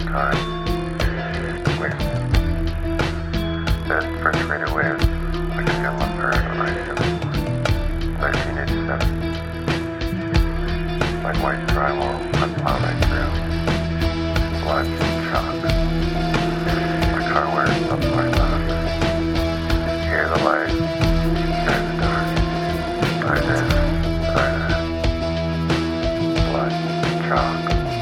time with that first radio wave, like a Hamlet bird on I-77, like white drywall on plowing through, blood chalk. My car wears something like that. Hear the light, hear the dark, by this, by that, blood chalk.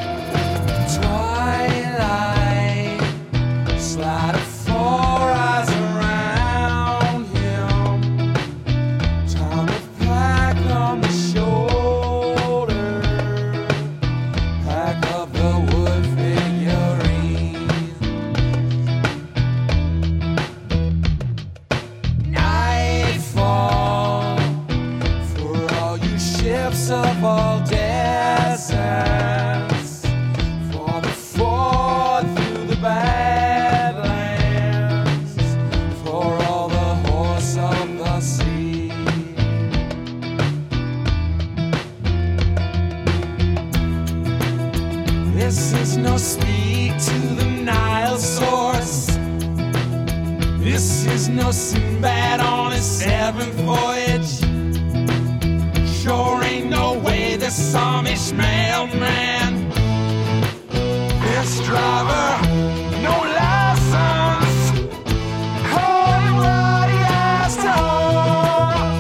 Twilight, slide of 4 eyes around him. Time with pack on the shoulder, pack of the wood figurine. Nightfall for all you ships of all deserts. For the ford through the badlands, for all the horse of the sea. This is no speak to the Nile source. This is no Sinbad on his 7th voyage. Sure ain't no way this Amish mailman. This driver, no license, holding what he has to hold.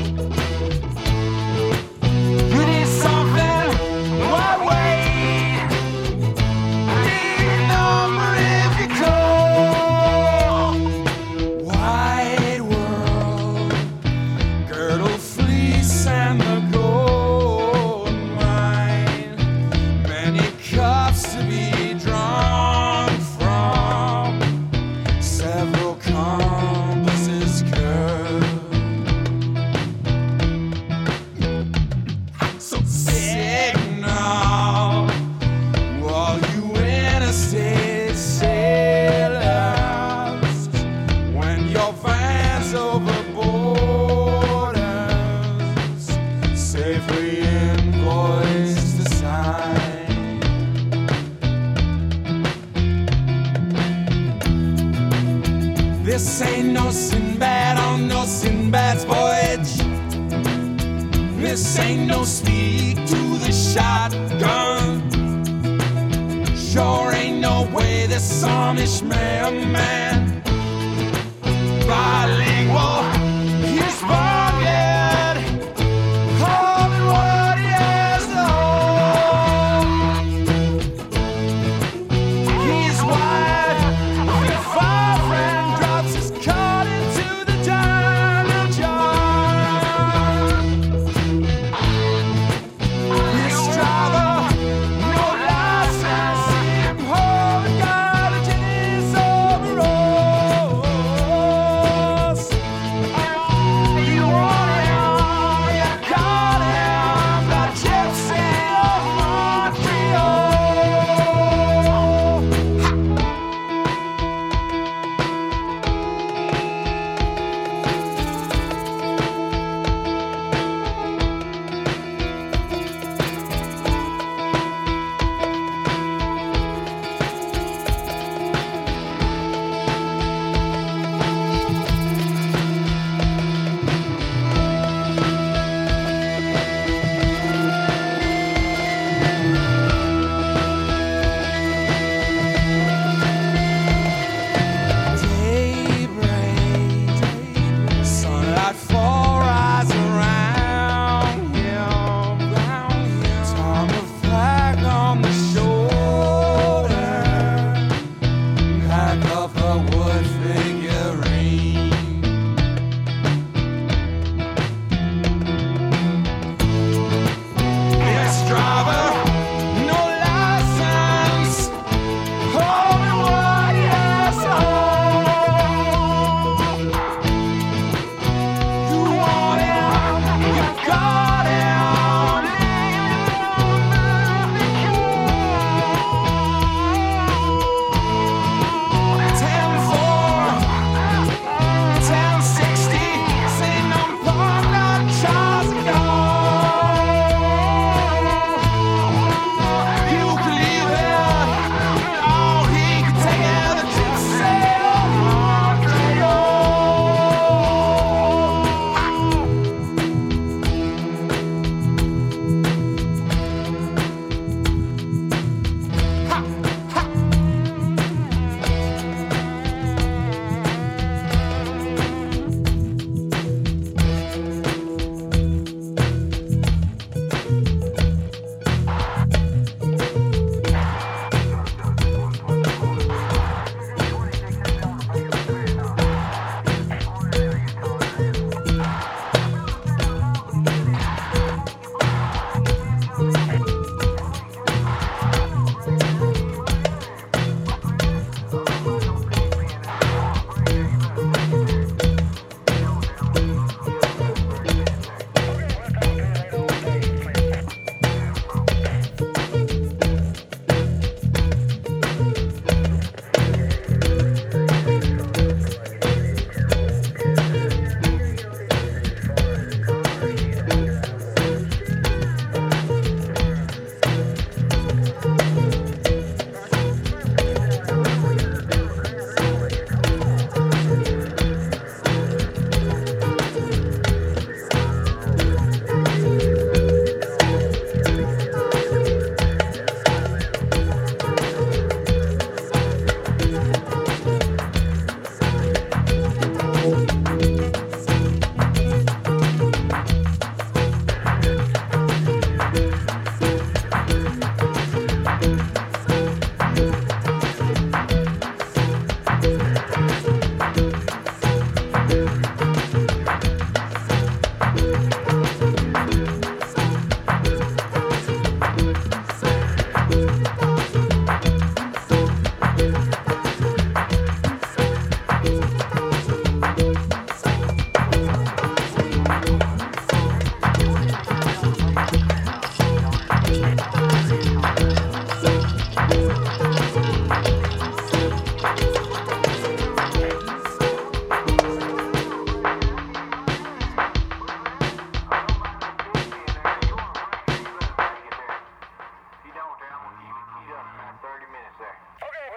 You need something, why wait? Need a number if you call. Wide world, girdle fleece and the gold mine. Many cups to be drawn from, several compasses curved. So signal all you interstate sailors when your van's over borders, safely invoice to sign. This ain't no Sinbad on no Sinbad's voyage. This ain't no speak to the shotgun. Sure ain't no way this Amish mailman. Bilingual, he's rugged, holding what he has to hold. He's wide, the far friend drops his card into the diamond jar. This driver, no license, see him hold college in his overalls.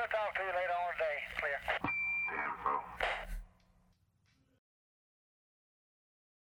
talk to you later on.